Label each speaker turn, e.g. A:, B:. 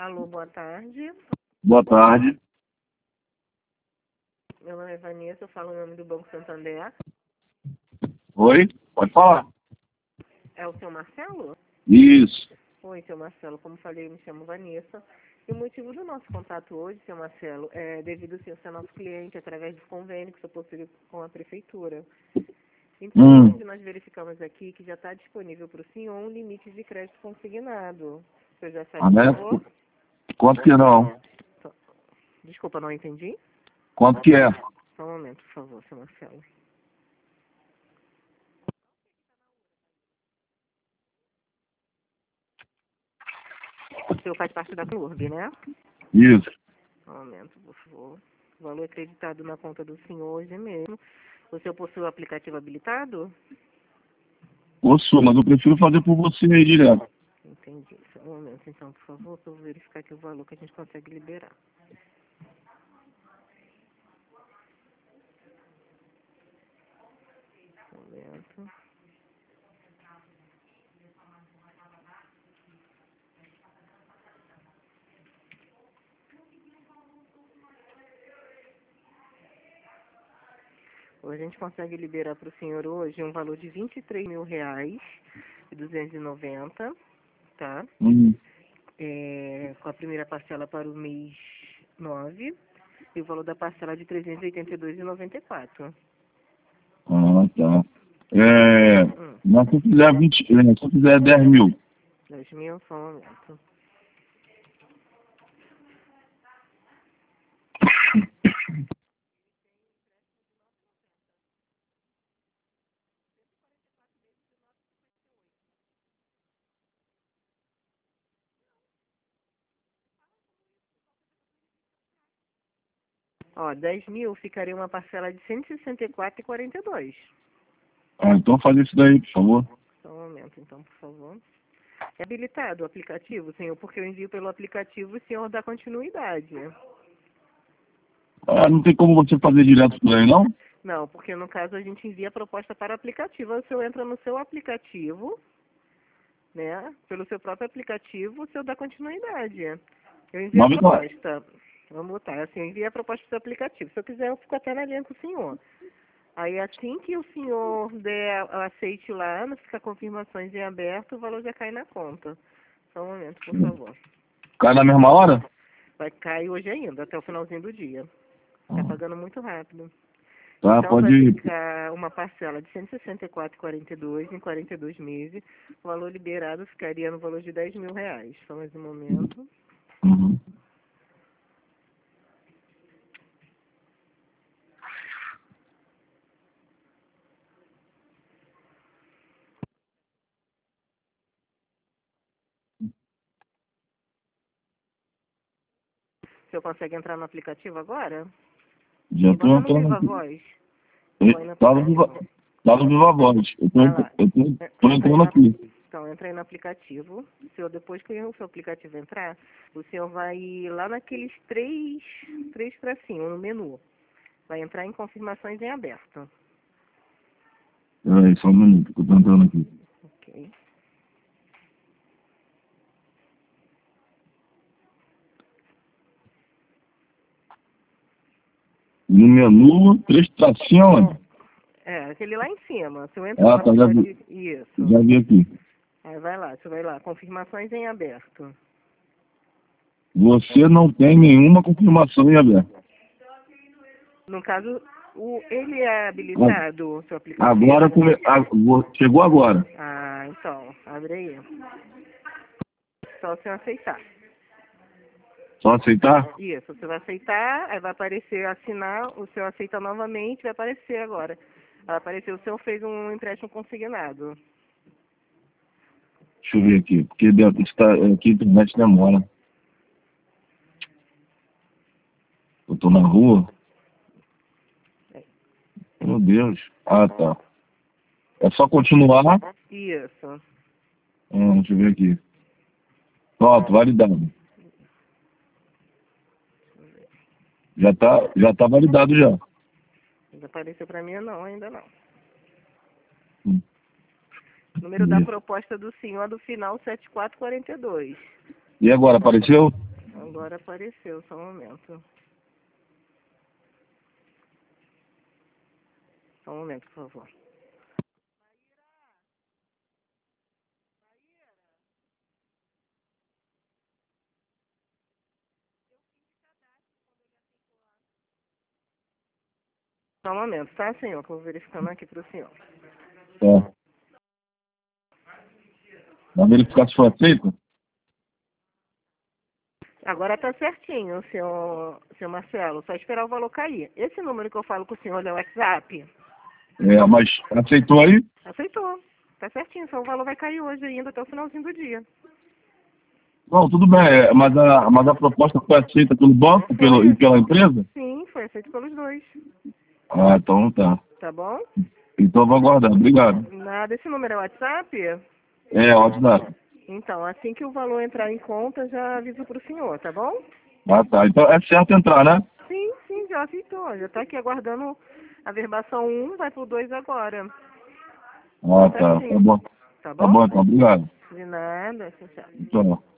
A: Alô, boa tarde.
B: Boa tarde.
A: Meu nome é Vanessa, eu falo em nome do Banco Santander.
B: Oi? Pode falar.
A: É o seu Marcelo?
B: Isso.
A: Oi, seu Marcelo. Como falei, eu me chamo Vanessa. E o motivo do nosso contato hoje, seu Marcelo, é devido ao senhor ser nosso cliente através do convênio que o senhor possui com a prefeitura. Então, nós verificamos aqui que já está disponível para o senhor um limite de crédito consignado. O senhor já sabe o valor?
B: Quanto que não?
A: Desculpa, não entendi.
B: Quanto que é?
A: Só um momento, por favor, seu Marcelo. O senhor faz parte da CLURB, né?
B: Isso.
A: Um momento, por favor. O valor é acreditado na conta do senhor hoje mesmo. O senhor possui o aplicativo habilitado?
B: Posso, mas eu prefiro fazer por você aí direto.
A: Entendi. Só um momento, então, por favor, para eu verificar aqui o valor que a gente consegue liberar. Um momento. Hoje a gente consegue liberar para o senhor hoje um valor de R$ 23.290, tá? Com a primeira parcela para o mês 9 e o valor da parcela de R$ 382,94.
B: Ah, tá. Mas se eu fizer 20, se eu fizer 10 mil.
A: 10.000, só um momento. Ó, 10.000 ficaria uma parcela de R$ 164,42.
B: Ah, então faz isso daí, por favor.
A: Só um momento, então, por favor. É habilitado o aplicativo, senhor? Porque eu envio pelo aplicativo e o senhor dá continuidade.
B: Ah, não tem como você fazer direto por aí, não?
A: Não, porque no caso a gente envia a proposta para o aplicativo. Aí o senhor entra no seu aplicativo, né? Pelo seu próprio aplicativo, o senhor dá continuidade. Eu envio a
B: Mas
A: proposta. Vamos botar, assim, eu envio a proposta do seu aplicativo. Se eu quiser, eu fico até na linha com o senhor. Aí assim que o senhor der aceite lá, não fica confirmações em aberto, o valor já cai na conta. Só um momento, por favor.
B: cai na mesma hora?
A: Vai cair hoje ainda, até o finalzinho do dia. Tá pagando muito rápido.
B: Tá,
A: Então vai
B: pode ir.
A: ficar uma parcela de R$ 164,42 em 42 meses. O valor liberado ficaria no valor de R$ 10.000. Só mais um momento.
B: Uhum.
A: O senhor consegue entrar no aplicativo agora?
B: Já tô
A: Bota no
B: entrando
A: Viva
B: aqui.
A: Voz. Ou aí no
B: Tá no
A: aplicativo.
B: Viva Voz.
A: Vai lá.
B: Tô
A: Entra aí
B: entrando aqui.
A: Então, entra aí no aplicativo. O senhor, depois que o seu aplicativo entrar, o senhor vai lá naqueles três tracinhos no menu. Vai entrar em confirmações em aberto.
B: Peraí, só um minuto que eu tô entrando aqui.
A: Ok.
B: No menu, 3 tracinhos onde?
A: Aquele lá em cima. O senhor entra no
B: Ah, tá, já vi.
A: aplicativo. Isso.
B: Já vi aqui.
A: Aí vai lá, você vai lá. Confirmações em aberto.
B: Você não tem nenhuma confirmação em aberto.
A: No caso, ele é habilitado, o seu aplicativo?
B: Agora, chegou agora.
A: Ah, então, abre aí. Só o senhor aceitar.
B: Só aceitar?
A: Isso, você vai aceitar, aí vai aparecer assinar, o senhor aceita novamente, vai aparecer agora. Vai aparecer, o senhor fez um empréstimo consignado.
B: Deixa eu ver aqui, porque aqui a internet demora. Eu tô na rua. Meu Deus. Ah, tá. É só continuar.
A: Isso.
B: Deixa eu ver aqui. Pronto, validado. Já tá validado já.
A: Não apareceu pra mim não, ainda não.
B: Hum.
A: Número da proposta do senhor do final 7442.
B: E agora, apareceu?
A: Agora apareceu, só um momento. Só um momento, por favor. Só um momento, tá, senhor? Que eu vou verificando aqui para o senhor.
B: Tá. Vai verificar se foi aceito?
A: Agora tá certinho, senhor Marcelo. Só esperar o valor cair. Esse número que eu falo com o senhor é o WhatsApp?
B: Mas aceitou aí?
A: Aceitou. Tá certinho, só o valor vai cair hoje ainda até o finalzinho do dia.
B: Não, tudo bem, mas a proposta foi aceita pelo banco e pela empresa?
A: Sim, foi aceito pelos dois.
B: Ah, então tá.
A: Tá bom?
B: Então eu vou aguardar, obrigado.
A: Nada. Esse número é WhatsApp?
B: WhatsApp.
A: Então, assim que o valor entrar em conta, já aviso pro senhor, tá bom?
B: Ah, tá. Então é certo entrar, né?
A: Sim, já aceitou. Já tá aqui aguardando a verbação 1, vai pro 2 agora.
B: Ah, tá. Tá bom.
A: Tá
B: Tá
A: bom?
B: bom, então. Obrigado.
A: De nada, tchau, tchau.
B: Tchau.